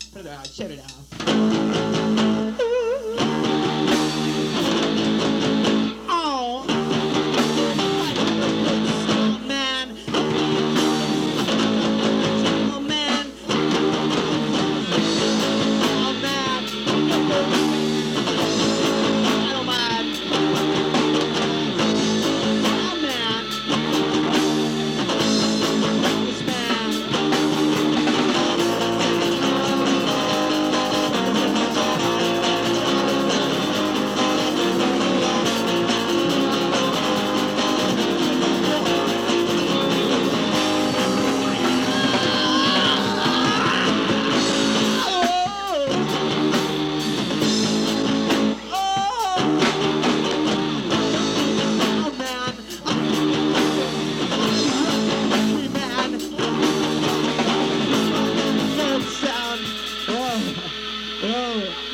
Продолжать. Shut it down. Oh, man. Oh, man. Oh, man. I don't mind. Oh, man. This man. Oh.